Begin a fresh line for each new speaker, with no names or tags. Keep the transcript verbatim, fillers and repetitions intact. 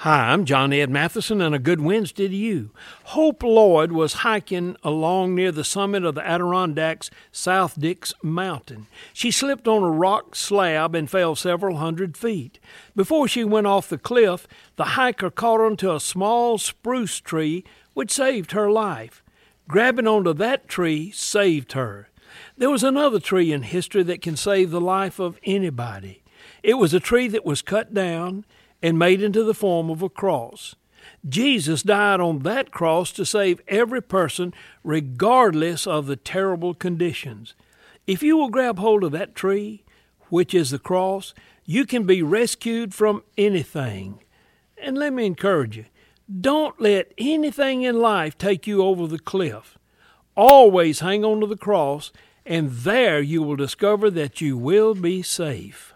Hi, I'm John Ed Matheson, and a good Wednesday to you. Hope Lloyd was hiking along near the summit of the Adirondacks South Dix Mountain. She slipped on a rock slab and fell several hundred feet. Before she went off the cliff, the hiker caught onto a small spruce tree, which saved her life. Grabbing onto that tree saved her. There was another tree in history that can save the life of anybody. It was a tree that was cut down and made into the form of a cross. Jesus died on that cross to save every person, regardless of the terrible conditions. If you will grab hold of that tree, which is the cross, you can be rescued from anything. And let me encourage you, don't let anything in life take you over the cliff. Always hang on to the cross, and there you will discover that you will be safe.